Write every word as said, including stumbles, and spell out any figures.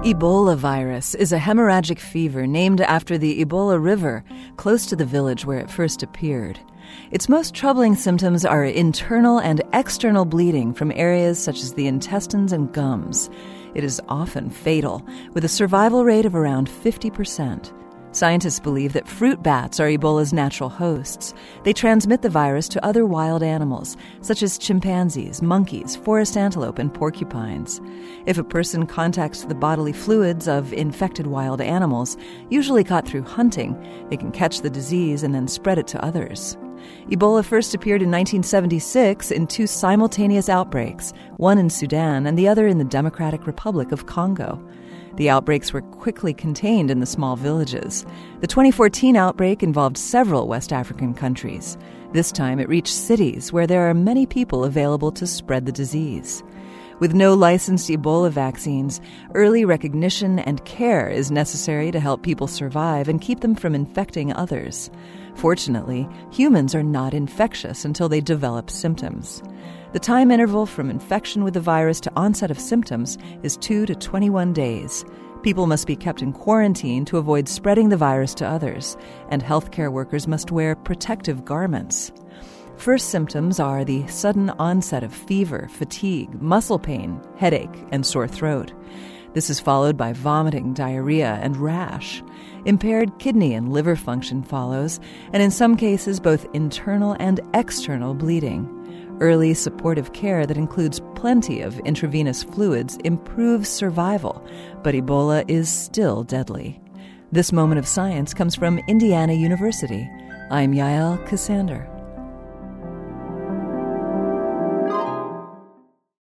Ebola virus is a hemorrhagic fever named after the Ebola River, close to the village where it first appeared. Its most troubling symptoms are internal and external bleeding from areas such as the intestines and gums. It is often fatal, with a survival rate of around fifty percent. Scientists believe that fruit bats are Ebola's natural hosts. They transmit the virus to other wild animals, such as chimpanzees, monkeys, forest antelope, and porcupines. If a person contacts the bodily fluids of infected wild animals, usually caught through hunting, they can catch the disease and then spread it to others. Ebola first appeared in nineteen seventy-six in two simultaneous outbreaks, one in Sudan and the other in the Democratic Republic of Congo. The outbreaks were quickly contained in the small villages. The twenty fourteen outbreak involved several West African countries. This time it reached cities where there are many people available to spread the disease. With no licensed Ebola vaccines, early recognition and care is necessary to help people survive and keep them from infecting others. Fortunately, humans are not infectious until they develop symptoms. The time interval from infection with the virus to onset of symptoms is two to twenty-one days. People must be kept in quarantine to avoid spreading the virus to others, and healthcare workers must wear protective garments. First symptoms are the sudden onset of fever, fatigue, muscle pain, headache, and sore throat. This is followed by vomiting, diarrhea, and rash. Impaired kidney and liver function follows, and in some cases both internal and external bleeding. Early supportive care that includes plenty of intravenous fluids improves survival, but Ebola is still deadly. This moment of science comes from Indiana University. I'm Yael Cassander.